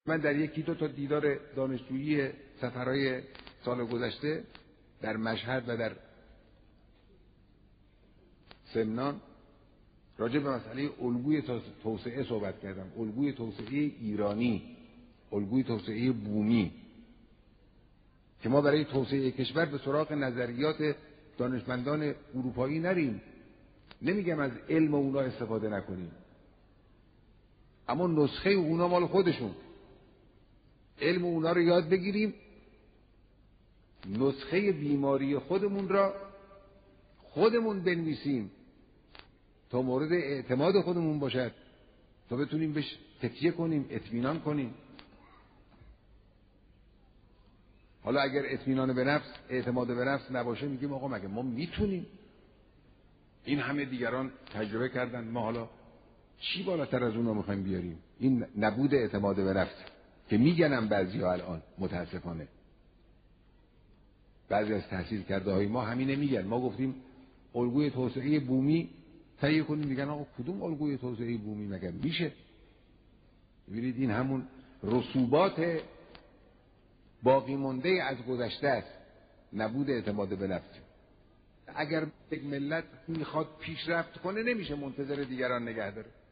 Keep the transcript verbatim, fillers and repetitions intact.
من در یکی دو تا دیدار دانشجویی سفرهای سال گذشته در مشهد و در سمنان راجع به مسئله الگوی توسعه صحبت کردم. الگوی توسعه ایرانی، الگوی توسعه بومی، که ما برای توسعه کشور به سراغ نظریات دانشمندان اروپایی نریم. نمیگم از علم اونا استفاده نکنیم، اما نسخه اونا مال خودشون، علم اونا رو یاد بگیریم، نسخه بیماری خودمون را خودمون بنویسیم تا مورد اعتماد خودمون باشد، تا بتونیم بهش تکیه کنیم، اطمینان کنیم. حالا اگر اطمینان به نفس، اعتماد به نفس نباشه، میگیم آقا مگه ما میتونیم؟ این همه دیگران تجربه کردن، ما حالا چی بالاتر از اون رو میخوایم بیاریم؟ این نبود اعتماد به نفس که میگنم بعضی‌ها الان متاسفانه بعضی از تحصیل کرده های ما همینه میگن. ما گفتیم الگوی توسعه بومی تهیه کنیم، میگن آقا کدوم الگوی توسعه بومی مگر میشه؟ ببینید این همون رسوبات باقی مانده از گذشته است، نبود اعتماد به نفس. اگر یک ملت میخواد پیشرفت کنه نمیشه منتظر دیگران نگه داره.